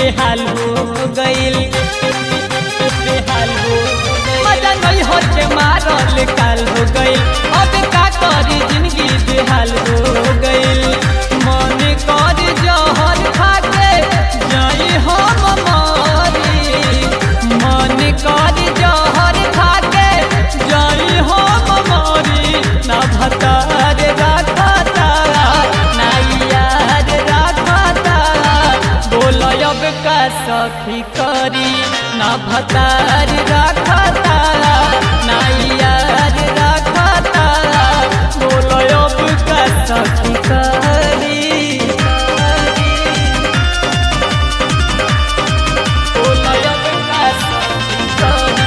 बेहाल हो गइल बेहाल हो मजा नहीं होते मारल काल हो गइल अब का करी जिंदगी बेहाल हो गइल मन कर जहर खाके जाई हम मारी मन कर जहर खाके जाई हम मारी ना भतार राखता ना यार राखता बोल अब का सखी करी ना भतार राखता ना यार राखता बोल अब का सखी करी बोल अब का सखी करी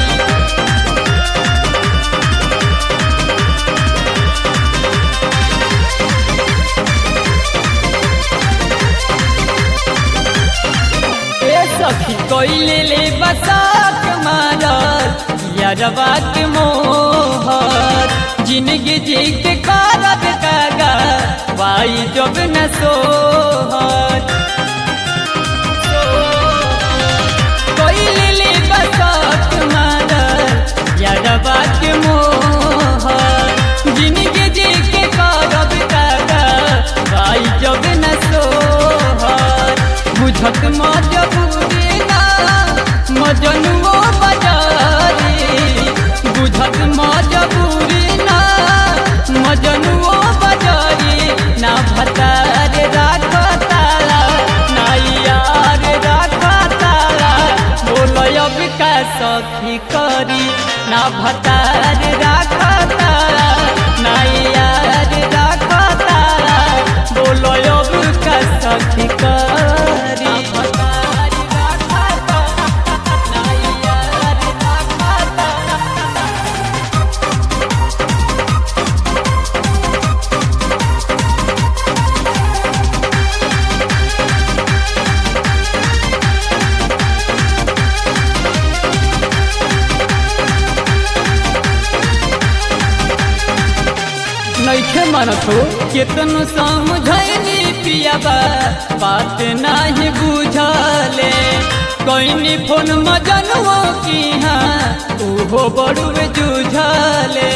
सखी कोइले ले बसाक मारल यारवा के मोहर जिंदगी जी के करब कागा वाई जब न सोहर कोइले ले बसाक मारल यारवा के मोहर जिंदगी जी के करब कागा वाई जब न सोहर बुझत मजबूरी ना मजनुओ बजारी बुझत मजबूरी ना मजनुओ बजारी ना भतार राखता ना यार राखता बोल अब का सखी करी ना भतार राखता ना यार राखता बोल अब का सखी करी नइखे मानत हो केतनो समझैनी पियाबा बात नाही बुझले कइनी फोन मजनुओ की हाँ उहो बड़ुए जुझले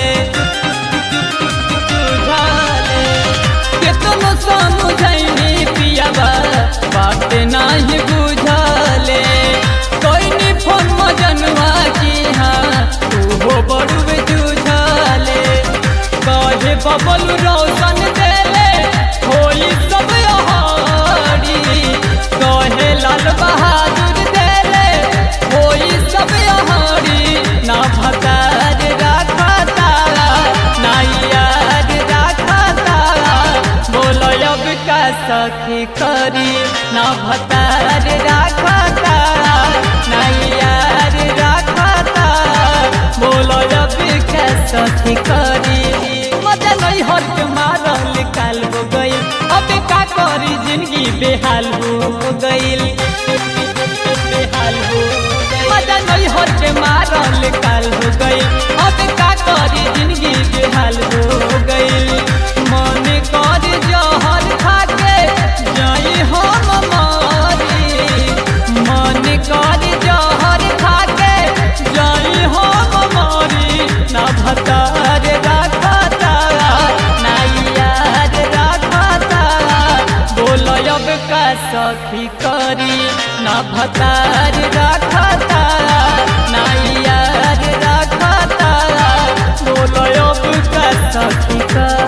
केतनो समझैनी पियाबा बात नाही बुझले कइनी फोन मजनुआ की हाँ उहो बड़ुए जुझले कहे बबल रोशन देले होई सब यहारी कहे लाल बहादुर देले होई सब यहारी ना भतार राखता ना यार राखता बोल अब का सखी करी ना भतार राखता ना यार राखता बोल अब का सखी करी मजा नहीं हट मारल काल हो गइल अब का करी जिंदगी बेहाल हो गइल बेहाल हो मजा नहीं हट मारल काल हो गइल अब का करी जिंदगी बेहाल हो गइल मन कर जहर खाके जाई हम मारी मन कर जहर खाके जाई हम मारी ना भतार राखता ना यार राखता बोल अब का सखी करी ना भतार राखता ना यार राखता बोल अब का सखी करी।